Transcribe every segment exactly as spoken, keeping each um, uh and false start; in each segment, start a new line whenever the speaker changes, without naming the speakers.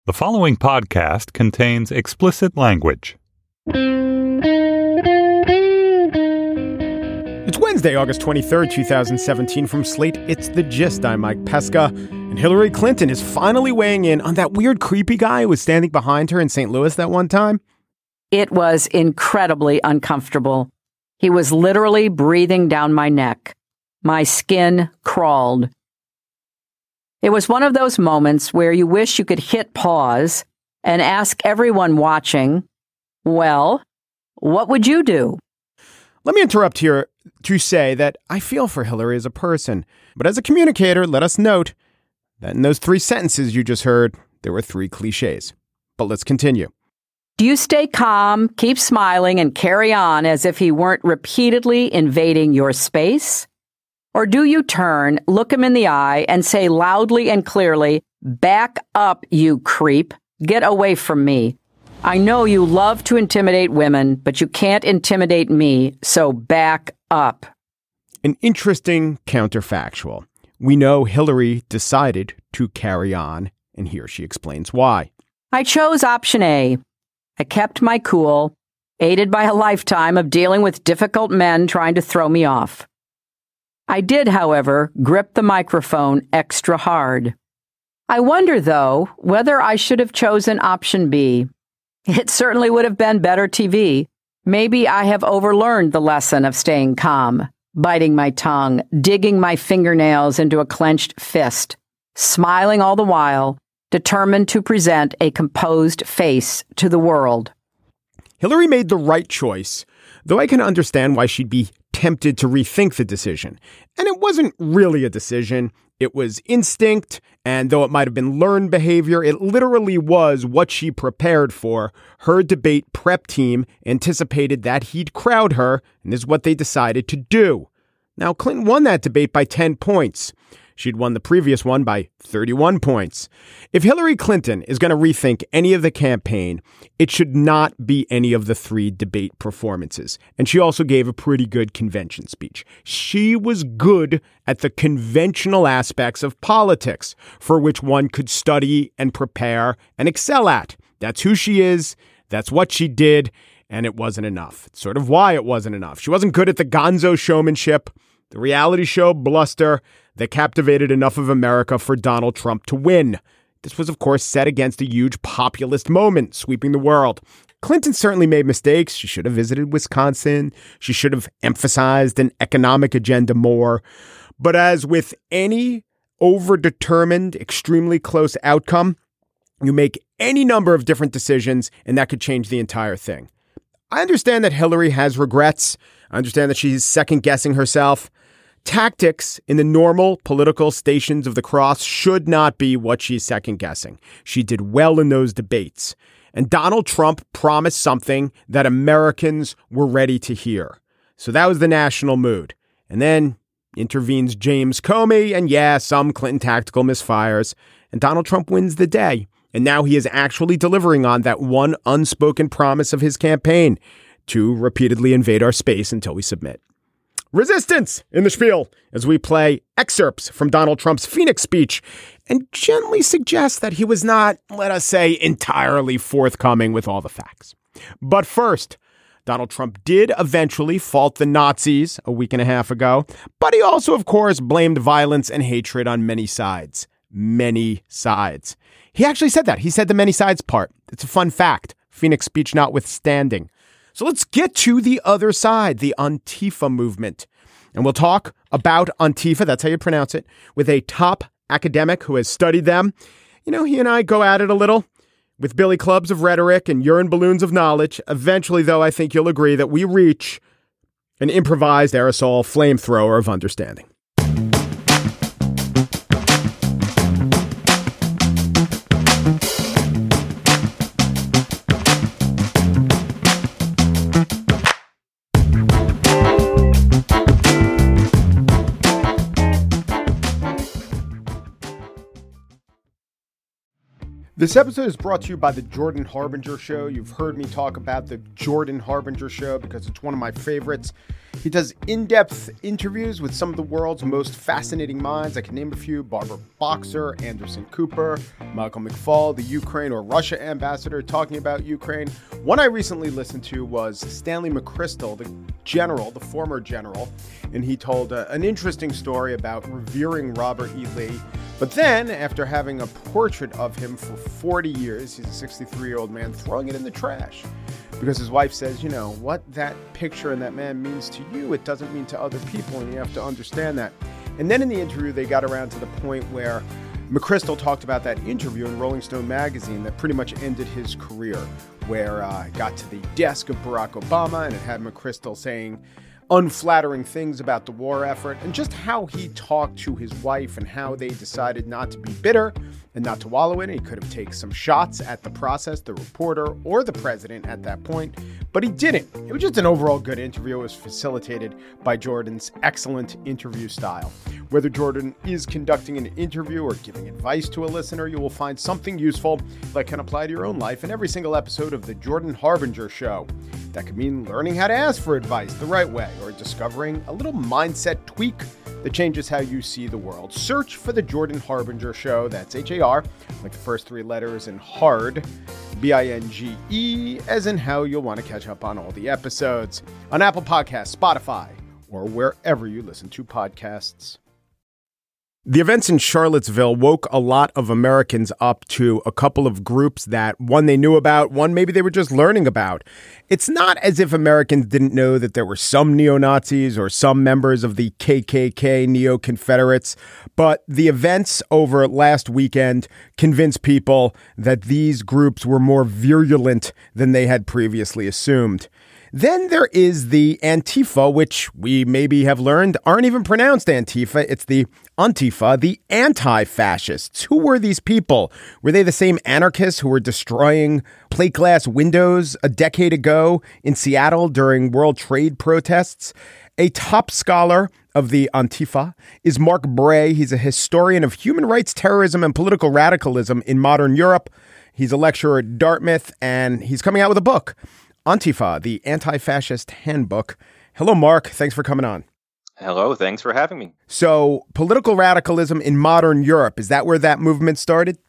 The following podcast contains explicit language.
It's Wednesday, August twenty-third, twenty seventeen. From Slate, it's The Gist. I'm Mike Pesca. And Hillary Clinton is finally weighing in on that weird, creepy guy who was standing behind her in Saint Louis that one time.
It was incredibly uncomfortable. He was literally breathing down my neck. My skin crawled. It was one of those moments where you wish you could hit pause and ask everyone watching, well, what would you do?
Let me interrupt here to say that I feel for Hillary as a person. But as a communicator, let us note that in those three sentences you just heard, there were three cliches. But let's continue.
Do you stay calm, keep smiling, and carry on as if he weren't repeatedly invading your space? Or do you turn, look him in the eye, and say loudly and clearly, back up, you creep. Get away from me. I know you love to intimidate women, but you can't intimidate me, so back up.
An interesting counterfactual. We know Hillary decided to carry on, and here she explains why.
I chose option A. I kept my cool, aided by a lifetime of dealing with difficult men trying to throw me off. I did, however, grip the microphone extra hard. I wonder, though, whether I should have chosen option B. It certainly would have been better T V. Maybe I have overlearned the lesson of staying calm, biting my tongue, digging my fingernails into a clenched fist, smiling all the while, determined to present a composed face to the world.
Hillary made the right choice, though I can understand why she'd be tempted to rethink the decision. And it wasn't really a decision. It was instinct, and though it might have been learned behavior, it literally was what she prepared for. Her debate prep team anticipated that he'd crowd her, and is what they decided to do. Now, Clinton won that debate by ten points. She'd won the previous one by thirty-one points. If Hillary Clinton is going to rethink any of the campaign, it should not be any of the three debate performances. And she also gave a pretty good convention speech. She was good at the conventional aspects of politics, for which one could study and prepare and excel at. That's who she is. That's what she did. And it wasn't enough. It's sort of why it wasn't enough. She wasn't good at the gonzo showmanship, the reality show bluster that captivated enough of America for Donald Trump to win. This was, of course, set against a huge populist moment sweeping the world. Clinton certainly made mistakes. She should have visited Wisconsin. She should have emphasized an economic agenda more. But as with any overdetermined, extremely close outcome, you make any number of different decisions, and that could change the entire thing. I understand that Hillary has regrets. I understand that she's second-guessing herself. Tactics in the normal political stations of the cross should not be what she's second-guessing. She did well in those debates. And Donald Trump promised something that Americans were ready to hear. So that was the national mood. And then intervenes James Comey, and yeah, some Clinton tactical misfires. And Donald Trump wins the day. And now he is actually delivering on that one unspoken promise of his campaign, to repeatedly invade our space until we submit. Resistance in the spiel as we play excerpts from Donald Trump's Phoenix speech and gently suggest that he was not, let us say, entirely forthcoming with all the facts. But first, Donald Trump did eventually fault the Nazis a week and a half ago, but he also, of course, blamed violence and hatred on many sides. Many sides. He actually said that. He said the many sides part. It's a fun fact. Phoenix speech notwithstanding. So let's get to the other side, the Antifa movement. And we'll talk about Antifa, that's how you pronounce it, with a top academic who has studied them. You know, he and I go at it a little with billy clubs of rhetoric and urine balloons of knowledge. Eventually, though, I think you'll agree that we reach an improvised aerosol flamethrower of understanding. This episode is brought to you by the Jordan Harbinger Show. You've heard me talk about the Jordan Harbinger Show because it's one of my favorites. He does in-depth interviews with some of the world's most fascinating minds. I can name a few: Barbara Boxer, Anderson Cooper, Michael McFaul, the Ukraine or Russia ambassador talking about Ukraine. One I recently listened to was Stanley McChrystal, the general, the former general, and he told uh, an interesting story about revering Robert E. Lee. But then, after having a portrait of him for forty years, he's a sixty-three-year-old man, throwing it in the trash. Because his wife says, you know, what that picture and that man means to you, it doesn't mean to other people, and you have to understand that. And then in the interview, they got around to the point where McChrystal talked about that interview in Rolling Stone magazine that pretty much ended his career, where uh, it got to the desk of Barack Obama, and it had McChrystal saying unflattering things about the war effort, and just how he talked to his wife and how they decided not to be bitter and not to wallow in it. He could have taken some shots at the process, the reporter, or the president at that point, but he didn't. It was just an overall good interview. It was facilitated by Jordan's excellent interview style. Whether Jordan is conducting an interview or giving advice to a listener, you will find something useful that can apply to your own life in every single episode of the Jordan Harbinger Show. That could mean learning how to ask for advice the right way, or discovering a little mindset tweak that changes how you see the world. Search for the Jordan Harbinger Show. That's H A R, like the first three letters, and hard, B I N G E, as in how you'll want to catch up on all the episodes on Apple Podcasts, Spotify, or wherever you listen to podcasts. The events in Charlottesville woke a lot of Americans up to a couple of groups that, one, they knew about, one, maybe they were just learning about. It's not as if Americans didn't know that there were some neo-Nazis or some members of the K K K, neo-Confederates, but the events over last weekend convinced people that these groups were more virulent than they had previously assumed. Then there is the Antifa, which we maybe have learned aren't even pronounced Antifa. It's the Antifa, the anti-fascists. Who were these people? Were they the same anarchists who were destroying plate glass windows a decade ago in Seattle during World Trade protests? A top scholar of the Antifa is Mark Bray. He's a historian of human rights, terrorism, and political radicalism in modern Europe. He's a lecturer at Dartmouth, and he's coming out with a book, Antifa, the Anti-Fascist Handbook. Hello, Mark. Thanks for coming on.
Hello. Thanks for having me.
So, political radicalism in modern Europe, is that where that movement started?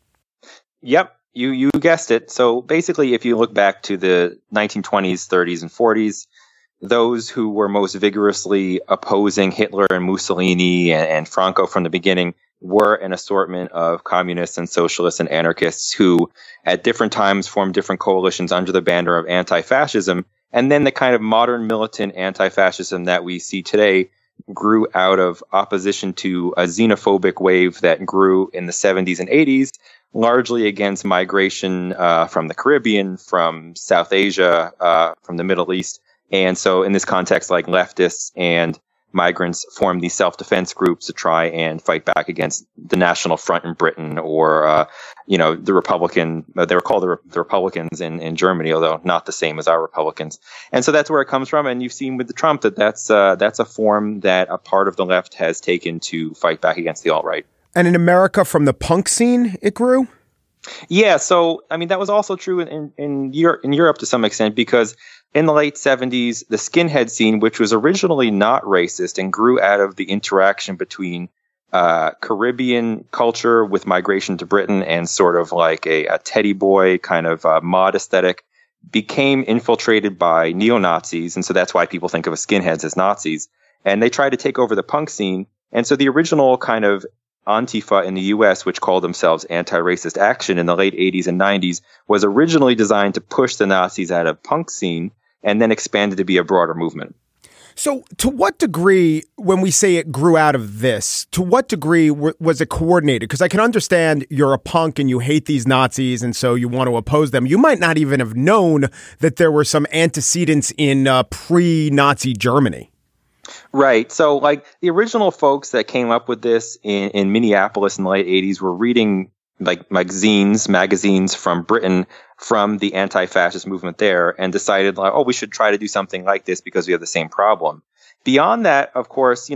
Yep. You you guessed it. So basically, if you look back to the nineteen twenties, thirties, and forties, those who were most vigorously opposing Hitler and Mussolini and, and Franco from the beginning were an assortment of communists and socialists and anarchists who at different times formed different coalitions under the banner of anti-fascism. And then the kind of modern militant anti-fascism that we see today grew out of opposition to a xenophobic wave that grew in the seventies and eighties, largely against migration uh, from the Caribbean, from South Asia, uh, from the Middle East. And so in this context, like leftists and migrants formed these self-defense groups to try and fight back against the National Front in Britain, or, uh, you know, the Republican, uh, they were called the, Re- the Republicans in, in Germany, although not the same as our Republicans. And so that's where it comes from. And you've seen with the Trump that that's, uh, that's a form that a part of the left has taken to fight back against the alt-right. And
in America, from the punk scene, it grew?
Yeah. So, I mean, that was also true in, in, in, Europe, in Europe to some extent, because in the late seventies, the skinhead scene, which was originally not racist and grew out of the interaction between uh, Caribbean culture with migration to Britain and sort of like a, a teddy boy kind of uh, mod aesthetic, became infiltrated by neo-Nazis. And so that's why people think of skinheads as Nazis. And they tried to take over the punk scene. And so the original kind of Antifa in the U S, which called themselves Anti-Racist Action in the late eighties and nineties, was originally designed to push the Nazis out of punk scene and then expanded to be a broader movement.
So to what degree, when we say it grew out of this, to what degree w- was it coordinated? Because I can understand you're a punk and you hate these Nazis and so you want to oppose them. You might not even have known that there were some antecedents in uh, pre-Nazi Germany.
Right. So like the original folks that came up with this in, in Minneapolis in the late eighties were reading like magazines, magazines from Britain from the anti-fascist movement there and decided like, oh, we should try to do something like this because we have the same problem. Beyond that, of course, you know,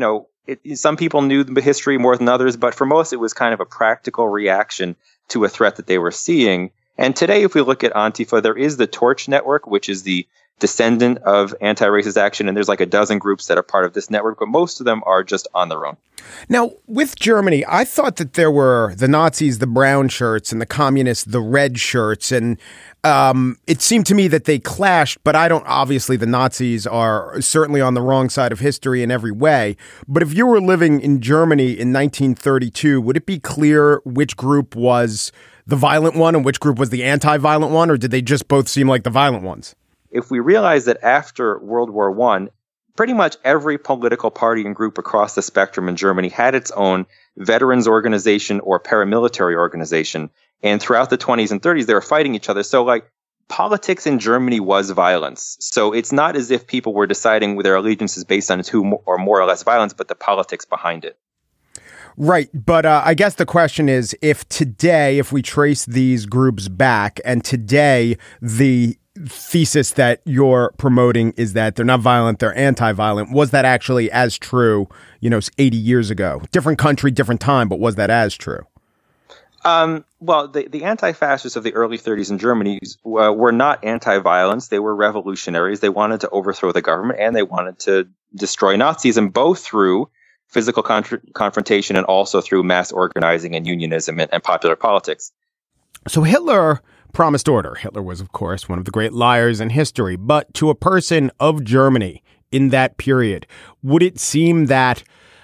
it, some people knew the history more than others, but for most, it was kind of a practical reaction to a threat that they were seeing. And today, if we look at Antifa, there is the Torch Network, which is the descendant of anti-racist action, and there's like a dozen groups that are part of this network, but most of them are just on their own.
Now, with Germany, I thought that there were the Nazis, the brown shirts, and the communists, the red shirts, and um, it seemed to me that they clashed, but I don't, obviously the Nazis are certainly on the wrong side of history in every way, but if you were living in Germany in nineteen thirty-two, would it be clear which group was the violent one and which group was the anti-violent one, or did they just both seem like the violent ones?
If we realize that after World War One, pretty much every political party and group across the spectrum in Germany had its own veterans organization or paramilitary organization. And throughout the twenties and thirties, they were fighting each other. So like politics in Germany was violence. So it's not as if people were deciding their allegiances based on who or more or less violence, but the politics behind it.
Right. But uh, I guess the question is, if today, if we trace these groups back, and today the thesis that you're promoting is that they're not violent, they're anti-violent, was that actually as true, you know, eighty years ago? Different country, different time, but was that as true?
Um, well, the, the anti-fascists of the early thirties in Germany uh, were not anti-violence. They were revolutionaries. They wanted to overthrow the government, and they wanted to destroy Nazism, both through physical contra- confrontation and also through mass organizing and unionism and, and popular politics.
So Hitler promised order. Hitler was, of course, one of the great liars in history. But to a person of Germany in that period, would it seem that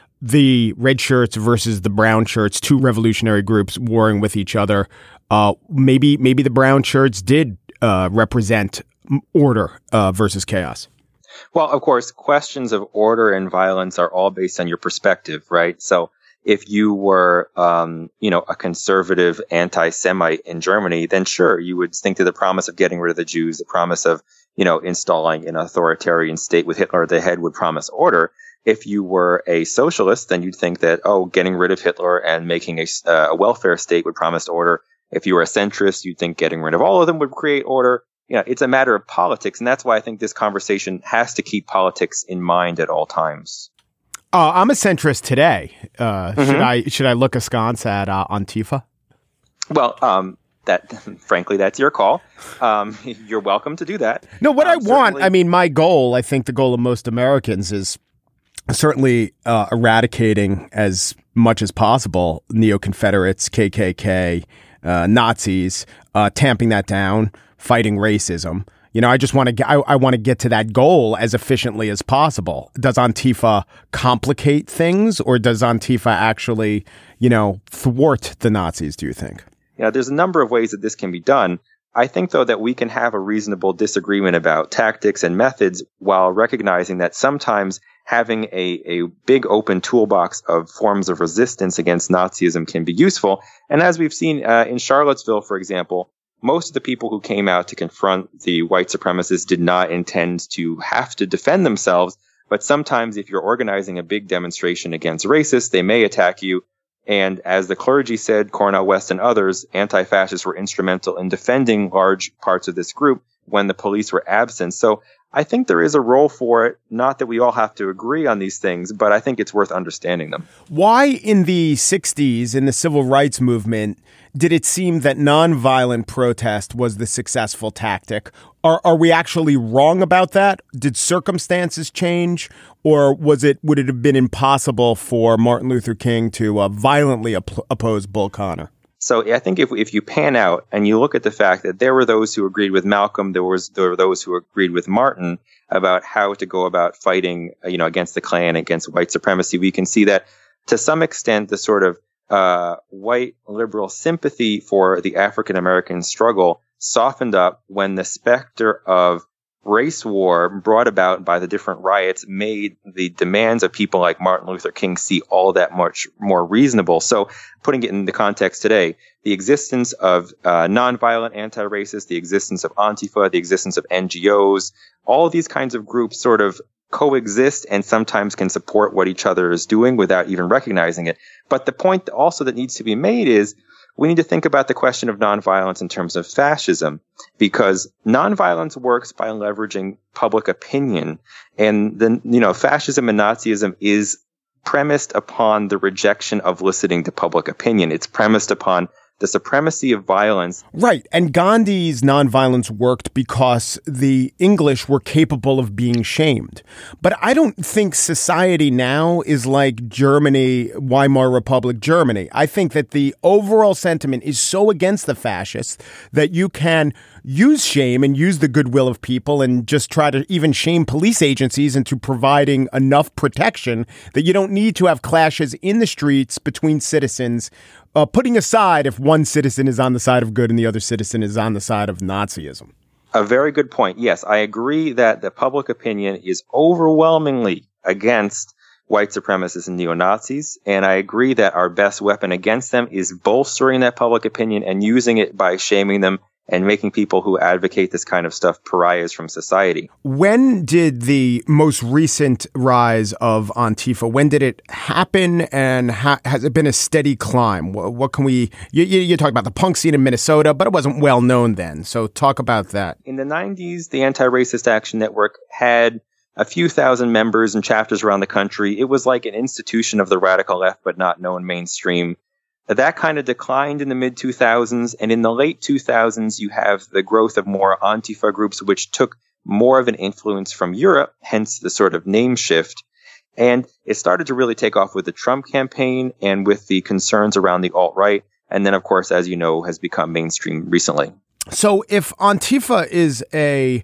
the red shirts versus the brown shirts, two revolutionary groups warring with each other, uh, maybe maybe the brown shirts did uh, represent order uh, versus chaos?
Well, of course, questions of order and violence are all based on your perspective, right? So if you were, um, you know, a conservative anti-Semite in Germany, then sure, you would think that the promise of getting rid of the Jews, the promise of, you know, installing an authoritarian state with Hitler at the head would promise order. If you were a socialist, then you'd think that, oh, getting rid of Hitler and making a, uh, a welfare state would promise order. If you were a centrist, you'd think getting rid of all of them would create order. You know, it's a matter of politics, and that's why I think this conversation has to keep politics in mind at all times.
Uh, I'm a centrist today. Uh,
mm-hmm.
Should I should I look askance at uh, Antifa?
Well, um, that frankly, that's your call. Um, you're welcome to do that.
No, what
um,
I want,
certainly-
I mean, my goal, I think the goal of most Americans is certainly uh, eradicating as much as possible neo-Confederates, K K K, uh, Nazis, uh, tamping that down, fighting racism. You know, I just want to get, I, I want to get to that goal as efficiently as possible. Does Antifa complicate things, or does Antifa actually, you know, thwart the Nazis, do you think?
Yeah, there's a number of ways that this can be done. I think, though, that we can have a reasonable disagreement about tactics and methods while recognizing that sometimes having a, a big open toolbox of forms of resistance against Nazism can be useful. And as we've seen uh, in Charlottesville, for example, most of the people who came out to confront the white supremacists did not intend to have to defend themselves. But sometimes if you're organizing a big demonstration against racists, they may attack you. And as the clergy said, Cornel West and others, anti-fascists were instrumental in defending large parts of this group when the police were absent. So I think there is a role for it. Not that we all have to agree on these things, but I think it's worth understanding them.
Why in the sixties, in the civil rights movement, did it seem that nonviolent protest was the successful tactic? Are are we actually wrong about that? Did circumstances change, or was it would it have been impossible for Martin Luther King to uh, violently op- oppose Bull Connor?
So I think if if you pan out and you look at the fact that there were those who agreed with Malcolm, there was there were those who agreed with Martin about how to go about fighting, you know, against the Klan, against white supremacy, we can see that to some extent the sort of uh, white liberal sympathy for the African American struggle softened up when the specter of race war brought about by the different riots made the demands of people like Martin Luther King see all that much more reasonable. So putting it in the context today, the existence of uh, nonviolent anti-racists, the existence of Antifa, the existence of N G Os, all of these kinds of groups sort of coexist and sometimes can support what each other is doing without even recognizing it. But the point also that needs to be made is we need to think about the question of nonviolence in terms of fascism, because nonviolence works by leveraging public opinion. And then, you know, fascism and Nazism is premised upon the rejection of listening to public opinion. It's premised upon the supremacy of violence.
Right. And Gandhi's nonviolence worked because the English were capable of being shamed. But I don't think society now is like Germany, Weimar Republic Germany. I think that the overall sentiment is so against the fascists that you can use shame and use the goodwill of people and just try to even shame police agencies into providing enough protection that you don't need to have clashes in the streets between citizens, uh, putting aside if one citizen is on the side of good and the other citizen is on the side of Nazism.
A very good point. Yes, I agree that the public opinion is overwhelmingly against white supremacists and neo-Nazis, and I agree that our best weapon against them is bolstering that public opinion and using it by shaming them and making people who advocate this kind of stuff pariahs from society.
When did the most recent rise of Antifa, when did it happen, and ha- has it been a steady climb? What, what can we, you, you, you talk about the punk scene in Minnesota, but it wasn't well known then. So talk about that.
In the nineties, the Anti-Racist Action Network had a few thousand members and chapters around the country. It was like an institution of the radical left, but not known mainstream. That kind of declined in the mid two thousands, and in the late two thousands, you have the growth of more Antifa groups, which took more of an influence from Europe, hence the sort of name shift. And it started to really take off with the Trump campaign and with the concerns around the alt-right. And then, of course, as you know, has become mainstream recently.
So if Antifa is a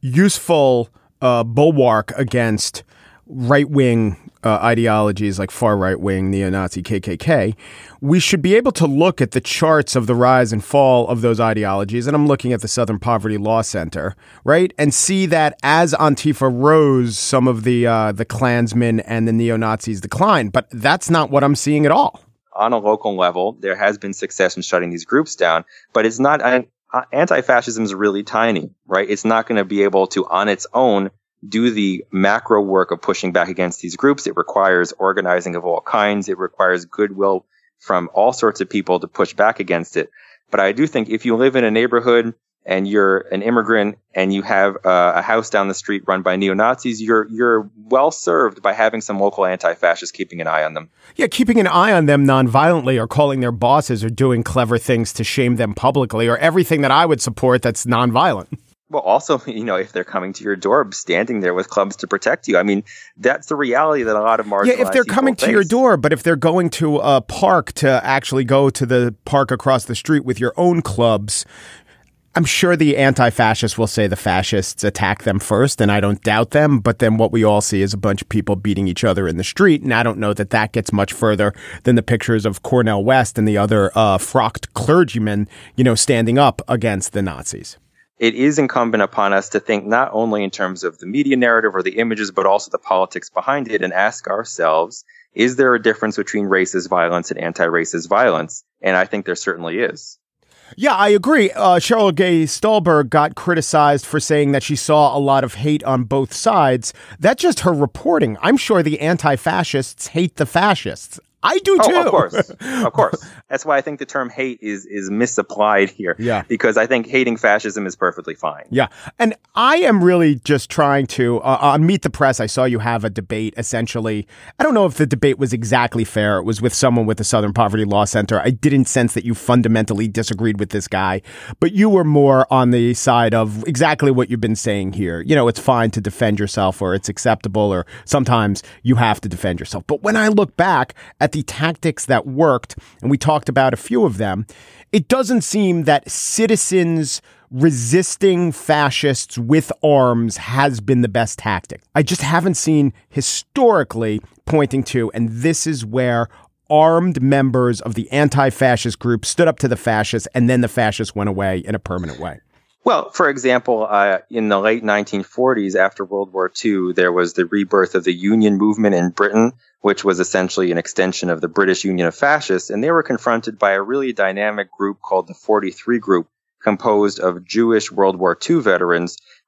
useful uh, bulwark against right-wing uh, ideologies like far right-wing, neo-Nazi, K K K, we should be able to look at the charts of the rise and fall of those ideologies, and I'm looking at the Southern Poverty Law Center, right, and see that as Antifa rose, some of the uh, the Klansmen and the neo-Nazis declined. But that's not what I'm seeing at all.
On a local level, there has been success in shutting these groups down, but it's not uh, anti-fascism is really tiny, right? It's not going to be able to, on its own, do the macro work of pushing back against these groups. It requires organizing of all kinds. It requires goodwill from all sorts of people to push back against it. But I do think if you live in a neighborhood and you're an immigrant and you have uh, a house down the street run by neo-Nazis, you're you're well served by having some local anti-fascists keeping an eye on them.
Yeah, keeping an eye on them nonviolently, or calling their bosses, or doing clever things to shame them publicly, or everything that I would support that's nonviolent.
Well, also, you know, if they're coming to your door, standing there with clubs to protect you. I mean, that's the reality that a lot of marginalized
Yeah, if they're coming to
face.
your door, but if they're going to a park to actually go to the park across the street with your own clubs, I'm sure the anti-fascists will say the fascists attack them first, and I don't doubt them. But then what we all see is a bunch of people beating each other in the street, and I don't know that that gets much further than the pictures of Cornel West and the other uh, frocked clergymen, you know, standing up against the Nazis.
It is incumbent upon us to think not only in terms of the media narrative or the images, but also the politics behind it, and ask ourselves, is there a difference between racist violence and anti-racist violence? And I think there certainly is.
Yeah, I agree. Uh, Cheryl Gay Stolberg got criticized for saying that she saw a lot of hate on both sides. That's just her reporting. I'm sure the anti-fascists hate the fascists. I do too.
Oh, of course. Of course. That's why I think the term hate is is misapplied here.
Yeah.
Because I think hating fascism is perfectly fine.
Yeah. And I am really just trying to, uh, on Meet the Press, I saw you have a debate, essentially. I don't know if the debate was exactly fair. It was with someone with the Southern Poverty Law Center. I didn't sense that you fundamentally disagreed with this guy, but you were more on the side of exactly what you've been saying here. You know, it's fine to defend yourself, or it's acceptable, or sometimes you have to defend yourself. But when I look back at the tactics that worked, and we talked about a few of them, it doesn't seem that citizens resisting fascists with arms has been the best tactic. I just haven't seen historically pointing to, and this is where armed members of the anti-fascist group stood up to the fascists, and then the fascists went away in a permanent way.
Well, for example, uh, in the late nineteen forties, after World War Two, there was the rebirth of the Union movement in Britain, which was essentially an extension of the British Union of Fascists, and they were confronted by a really dynamic group called the forty-three Group, composed of Jewish World War Two veterans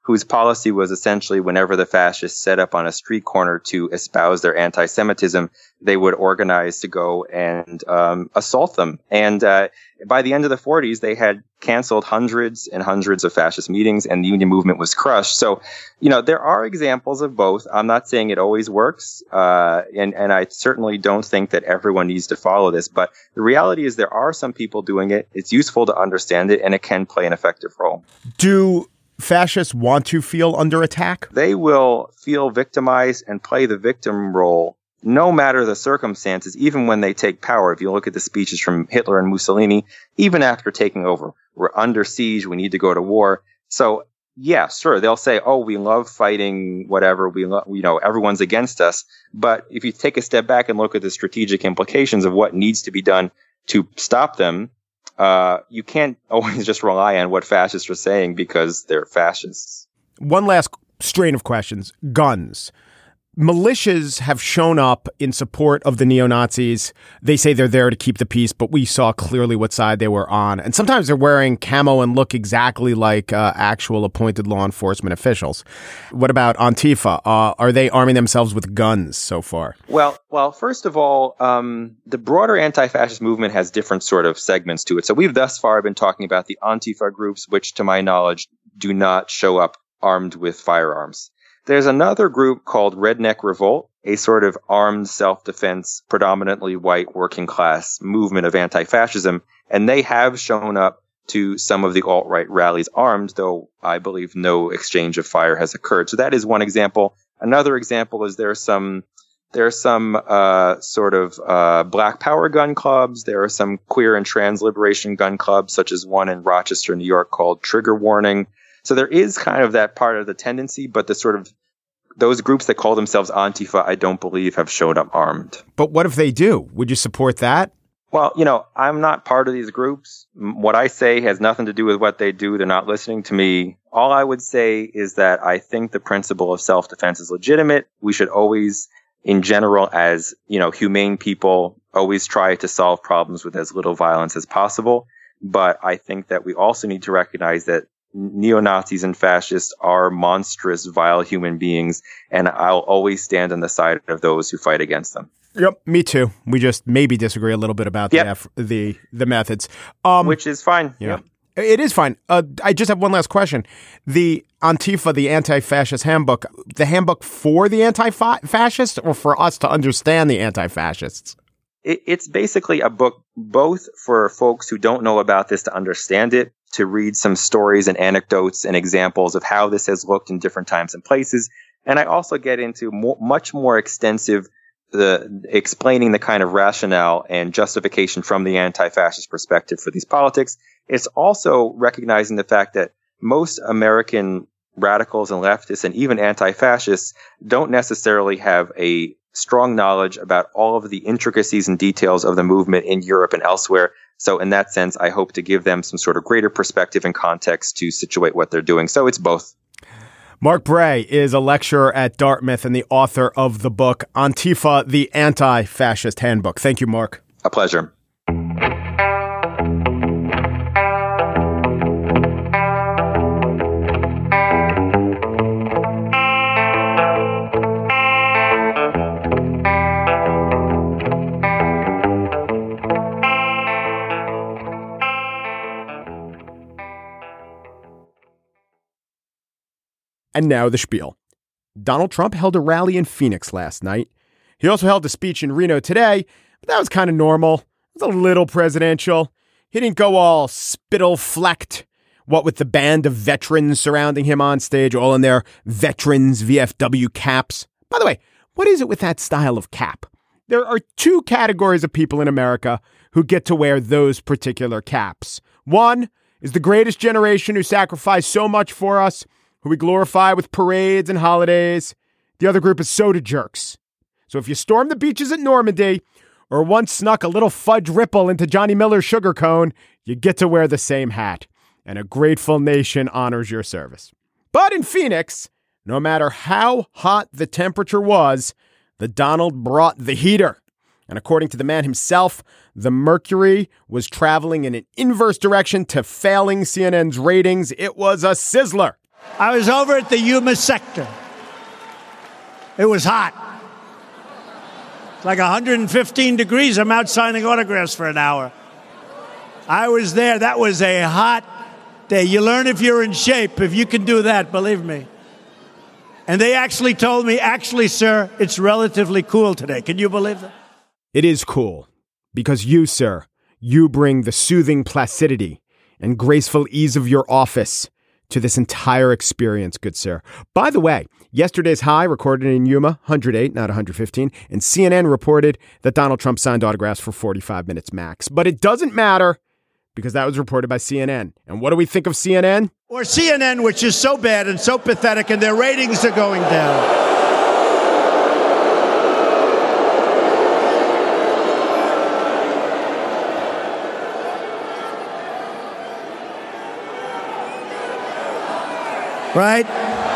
whose policy was essentially whenever the fascists set up on a street corner to espouse their anti-Semitism, they would organize to go and um, assault them. And uh, by the end of the forties, they had canceled hundreds and hundreds of fascist meetings, and the union movement was crushed. So, you know, there are examples of both. I'm not saying it always works, uh, and, and I certainly don't think that everyone needs to follow this. But the reality is there are some people doing it. It's useful to understand it, and it can play an effective role.
Do fascists want to feel under attack?
They will feel victimized and play the victim role no matter the circumstances, even when they take power. If you look at the speeches from Hitler and Mussolini, even after taking over, we're under siege, we need to go to war. So, yeah, sure, they'll say, oh, we love fighting, whatever, we lo- you know, everyone's against us. But if you take a step back and look at the strategic implications of what needs to be done to stop them, Uh, you can't always just rely on what fascists are saying because they're fascists.
One last strain of questions. Guns. Militias have shown up in support of the neo-Nazis. They say they're there to keep the peace, but we saw clearly what side they were on. And sometimes they're wearing camo and look exactly like uh, actual appointed law enforcement officials. What about Antifa? Uh, are they arming themselves with guns so far?
Well, well, first of all, um, the broader anti-fascist movement has different sort of segments to it. So we've thus far been talking about the Antifa groups, which to my knowledge do not show up armed with firearms. There's another group called Redneck Revolt, a sort of armed self-defense, predominantly white working class movement of anti-fascism, and they have shown up to some of the alt-right rallies armed, though I believe no exchange of fire has occurred. So that is one example. Another example is there's some there are some uh, sort of uh, black power gun clubs. There are some queer and trans liberation gun clubs, such as one in Rochester, New York, called Trigger Warning. So there is kind of that part of the tendency, but the sort of those groups that call themselves Antifa, I don't believe have showed up armed.
But what if they do? Would you support that?
Well, you know, I'm not part of these groups. What I say has nothing to do with what they do. They're not listening to me. All I would say is that I think the principle of self-defense is legitimate. We should always, in general, as, you know, humane people, always try to solve problems with as little violence as possible. But I think that we also need to recognize that neo-Nazis and fascists are monstrous, vile human beings, and I'll always stand on the side of those who fight against them.
Yep, me too. We just maybe disagree a little bit about
yep.
the, F- the the methods. Um,
Which is fine.
Yeah.
Yep.
It is fine. Uh, I just have one last question. The Antifa, the anti-fascist handbook, the handbook for the anti-fascists or for us to understand the anti-fascists?
It, it's basically a book both for folks who don't know about this to understand it, to read some stories and anecdotes and examples of how this has looked in different times and places. And I also get into more, much more extensive the explaining the kind of rationale and justification from the anti-fascist perspective for these politics. It's also recognizing the fact that most American radicals and leftists and even anti-fascists don't necessarily have a strong knowledge about all of the intricacies and details of the movement in Europe and elsewhere. So in that sense, I hope to give them some sort of greater perspective and context to situate what they're doing. So it's both.
Mark Bray is a lecturer at Dartmouth and the author of the book Antifa, the Anti-Fascist Handbook. Thank you, Mark.
A pleasure.
And now the spiel. Donald Trump held a rally in Phoenix last night. He also held a speech in Reno today, but that was kind of normal. It was a little presidential. He didn't go all spittle-flecked, what with the band of veterans surrounding him on stage, all in their veterans V F W caps. By the way, what is it with that style of cap? There are two categories of people in America who get to wear those particular caps. One is the greatest generation who sacrificed so much for us, who we glorify with parades and holidays. The other group is soda jerks. So if you stormed the beaches at Normandy or once snuck a little fudge ripple into Johnny Miller's sugar cone, you get to wear the same hat. And a grateful nation honors your service. But in Phoenix, no matter how hot the temperature was, the Donald brought the heater. And according to the man himself, the mercury was traveling in an inverse direction to failing C N N's ratings. It was a sizzler.
I was over at the Yuma sector. It was hot. It's like one hundred fifteen degrees. I'm out signing autographs for an hour. I was there. That was a hot day. You learn if you're in shape, if you can do that, believe me. And they actually told me, actually, sir, it's relatively cool today. Can you believe that?
It is cool because you, sir, you bring the soothing placidity and graceful ease of your office to this entire experience, good sir. By the way, yesterday's high recorded in Yuma, one hundred eight, not one hundred fifteen, and C N N reported that Donald Trump signed autographs for forty-five minutes max. But it doesn't matter because that was reported by C N N. And what do we think of C N N?
Or C N N, which is so bad and so pathetic, and their ratings are going down. Right?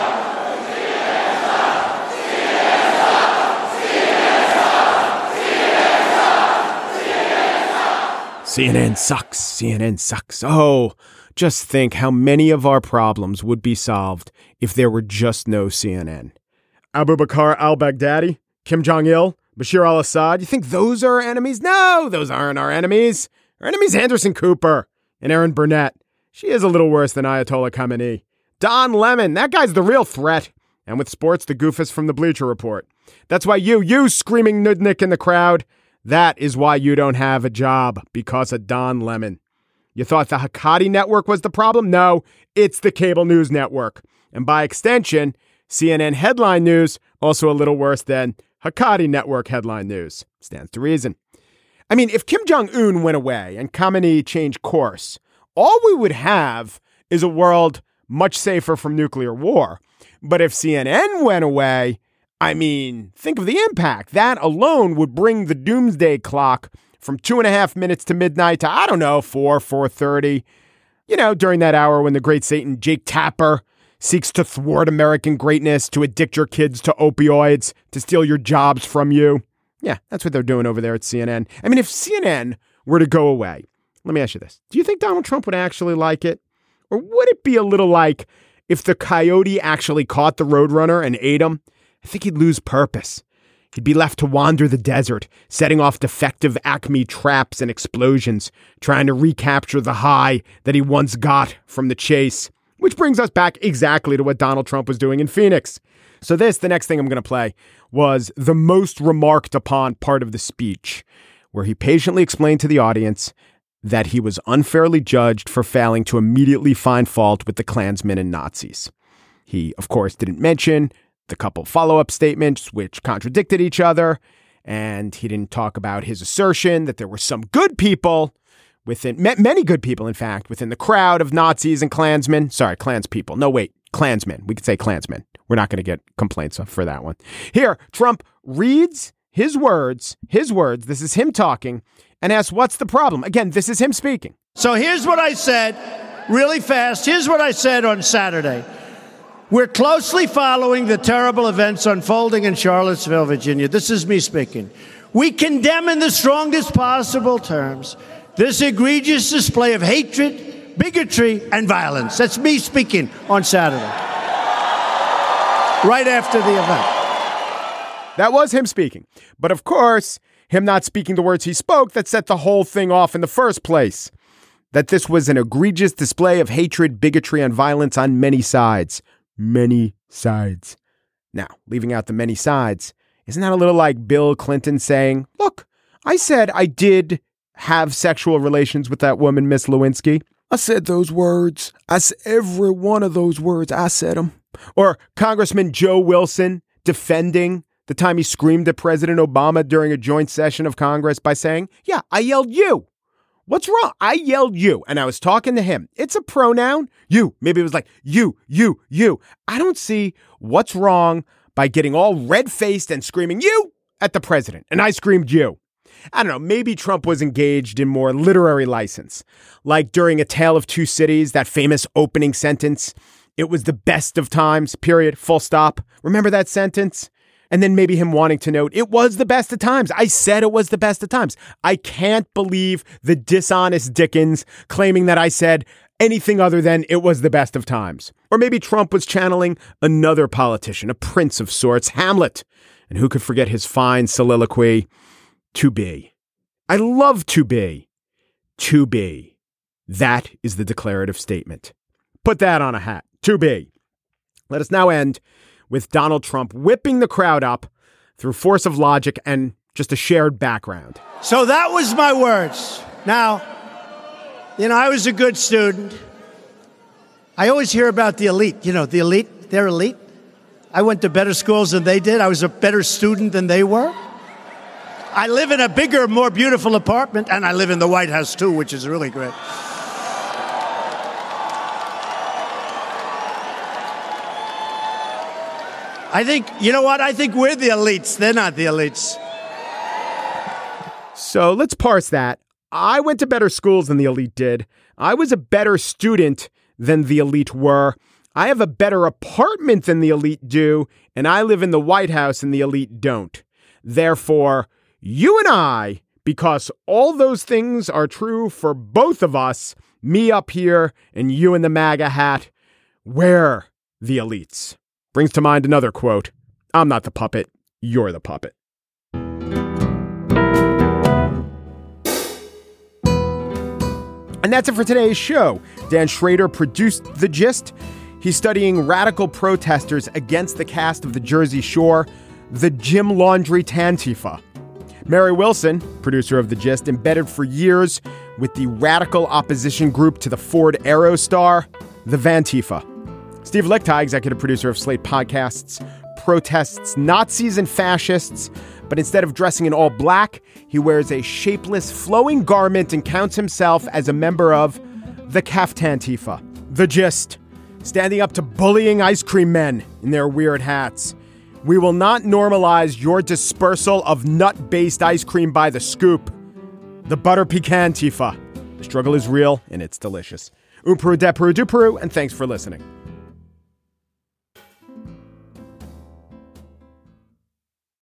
C N N sucks. C N N sucks. Oh, just think how many of our problems would be solved if there were just no C N N. Abu Bakr al-Baghdadi, Kim Jong-il, Bashir al-Assad. You think those are our enemies? No, those aren't our enemies. Our enemy's Anderson Cooper and Erin Burnett. She is a little worse than Ayatollah Khamenei. Don Lemon, that guy's the real threat. And with sports, the goofus from the Bleacher Report. That's why you, you screaming nudnik in the crowd, that is why you don't have a job, because of Don Lemon. You thought the Hakati network was the problem? No, it's the cable news network. And by extension, C N N headline news, also a little worse than Hakati network headline news. Stands to reason. I mean, if Kim Jong-un went away and Khamenei changed course, all we would have is a world much safer from nuclear war. But if C N N went away, I mean, think of the impact. That alone would bring the doomsday clock from two and a half minutes to midnight to, I don't know, four, four thirty. You know, during that hour when the great Satan Jake Tapper seeks to thwart American greatness, to addict your kids to opioids, to steal your jobs from you. Yeah, that's what they're doing over there at C N N. I mean, if C N N were to go away, let me ask you this. Do you think Donald Trump would actually like it? Or would it be a little like if the coyote actually caught the roadrunner and ate him? I think he'd lose purpose. He'd be left to wander the desert, setting off defective Acme traps and explosions, trying to recapture the high that he once got from the chase. Which brings us back exactly to what Donald Trump was doing in Phoenix. So this, the next thing I'm going to play, was the most remarked upon part of the speech, where he patiently explained to the audience that he was unfairly judged for failing to immediately find fault with the Klansmen and Nazis. He, of course, didn't mention the couple follow-up statements which contradicted each other, and he didn't talk about his assertion that there were some good people within, many good people, in fact, within the crowd of Nazis and Klansmen. Sorry, Klans people. No, wait, Klansmen. We could say Klansmen. We're not going to get complaints for that one. Here, Trump reads his words, his words, this is him talking, and asks, what's the problem? Again, this is him speaking.
So here's what I said, really fast. Here's what I said on Saturday. We're closely following the terrible events unfolding in Charlottesville, Virginia. This is me speaking. We condemn in the strongest possible terms this egregious display of hatred, bigotry, and violence. That's me speaking on Saturday, right after the event.
That was him speaking. But of course, him not speaking the words he spoke that set the whole thing off in the first place. That this was an egregious display of hatred, bigotry, and violence on many sides. Many sides. Now, leaving out the many sides, isn't that a little like Bill Clinton saying, look, I said I did have sexual relations with that woman, Miss Lewinsky. I said those words. I said every one of those words. I said them. Or Congressman Joe Wilson defending the time he screamed at President Obama during a joint session of Congress by saying, yeah, I yelled you. What's wrong? I yelled you, and I was talking to him. It's a pronoun. You. Maybe it was like you, you, you. I don't see what's wrong by getting all red-faced and screaming you at the president. And I screamed you. I don't know. Maybe Trump was engaged in more literary license. Like during A Tale of Two Cities, that famous opening sentence. It was the best of times, period, full stop. Remember that sentence? And then maybe him wanting to note, it was the best of times. I said it was the best of times. I can't believe the dishonest Dickens claiming that I said anything other than it was the best of times. Or maybe Trump was channeling another politician, a prince of sorts, Hamlet. And who could forget his fine soliloquy, to be. I love to be. To be. That is the declarative statement. Put that on a hat. To be. Let us now end with Donald Trump whipping the crowd up through force of logic and just a shared background.
So that was my words. Now, you know, I was a good student. I always hear about the elite. You know, the elite, they're elite. I went to better schools than they did. I was a better student than they were. I live in a bigger, more beautiful apartment, and I live in the White House, too, which is really great. I think, you know what? I think we're the elites. They're not the elites.
So let's parse that. I went to better schools than the elite did. I was a better student than the elite were. I have a better apartment than the elite do. And I live in the White House and the elite don't. Therefore, you and I, because all those things are true for both of us, me up here and you in the MAGA hat, we're the elites. Brings to mind another quote, I'm not the puppet, you're the puppet. And that's it for today's show. Dan Schrader produced The Gist. He's studying radical protesters against the cast of The Jersey Shore, the Jim Laundrie Tantifa. Mary Wilson, producer of The Gist, embedded for years with the radical opposition group to the Ford Aerostar, the Vantifa. Steve Lichtai, executive producer of Slate Podcasts, protests Nazis and fascists, but instead of dressing in all black, he wears a shapeless, flowing garment and counts himself as a member of the Kaftantifa. The Gist, standing up to bullying ice cream men in their weird hats. We will not normalize your dispersal of nut-based ice cream by the scoop. The Butter Pecan Tifa. The struggle is real and it's delicious. Um Peru, de Peru, du Peru, and thanks for listening.